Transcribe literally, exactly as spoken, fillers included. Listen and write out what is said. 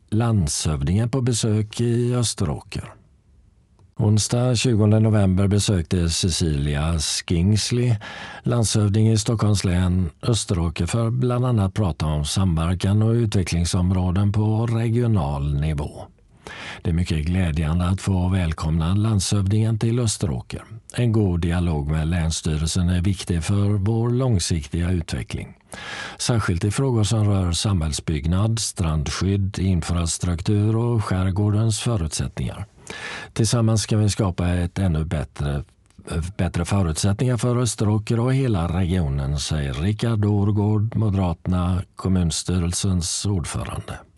landshövdingen på besök i Österåker. Onsdag tjugonde november besökte Cecilia Skingsley, landshövding i Stockholms län, Österåker för bland annat prata om samverkan och utvecklingsområden på regional nivå. Det är mycket glädjande att få välkomna landshövdingen till Österåker. En god dialog med Länsstyrelsen är viktig för vår långsiktiga utveckling. Särskilt i frågor som rör samhällsbyggnad, strandskydd, infrastruktur och skärgårdens förutsättningar. Tillsammans ska vi skapa ett ännu bättre, bättre förutsättningar för Österåker och hela regionen, säger Rickard Årgård, Moderaterna, kommunstyrelsens ordförande.